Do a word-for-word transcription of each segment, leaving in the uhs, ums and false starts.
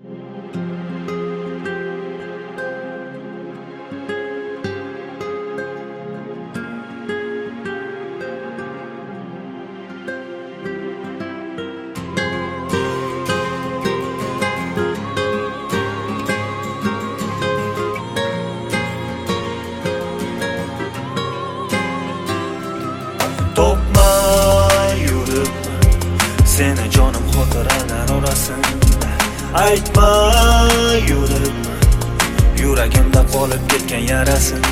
Topmay yuribman seni jonim xotiralar orasida. Aytmay yuribman yuragimda qolib ketgan yarasin.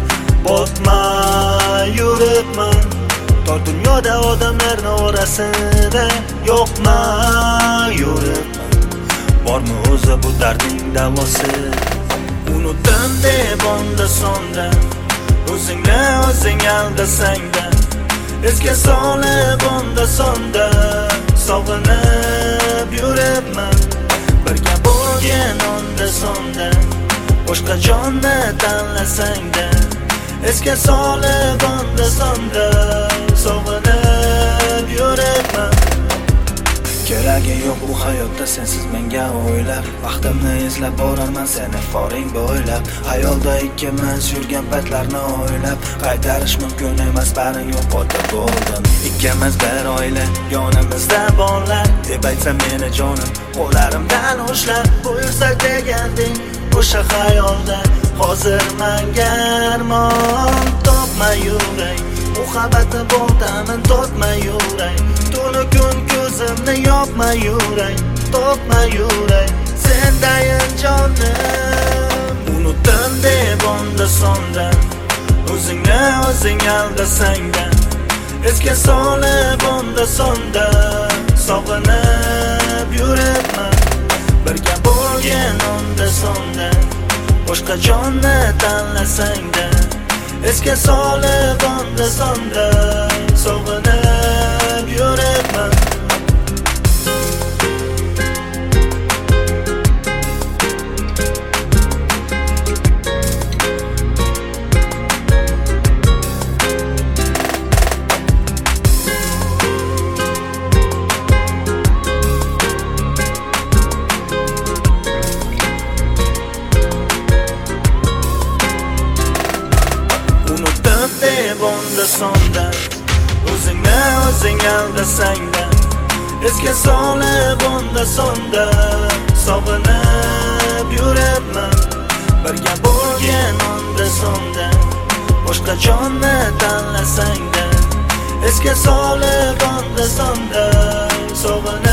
Botmay yuribman tor dunyoda odamlarni orasida. Yo'qmay yuribman bormi o'zi bu dardning davosi. Unutdim deb onda sonda o'zingni o'zing aldasangda. Esga solib onda sonda sog'inib yuribman. Birga bo'lgan onda sonda boshqa jonni tanlasangda. Esga solib onda sonda sog'inib yuribman. Keragi yo'q bu hayotda sensiz menga o'ylab. Vaqtimni izlab borarman seni foring bo'ylab. Hayolda ikkimiz yurgan paytlarni o'ylab. Qaytarish mumkin emas baring yo'qotib bo'ldim. Ikkimiz bir oila yonimizda borlar deb aytsam meni jonim qo'llarimdan ushlab buyursak deganding o'sha xayolda. Hozir menga armon topmay yuray. Muhabbati bo'tamin totmay yuray. Tuni kun ko'zimni yopmay yuray. Topmay yuray sendayin jonim. Unutdim deb onda sonda o'zingni o'zing aldasangda. Esga solib onda sonda sog'inib yuribman. Birga bo'lgan onda sonda boshqa jonni tanlasangda. Esga solib onda sonda sog'inib yuribman. Onda sonda o'zingni o'zing aldasangda. Esga solib onda sonda sog'inib yuribman. Birga bo'lgan onda sonda boshqa jonni tanlasangda. Esga solib onda sonda sog'inib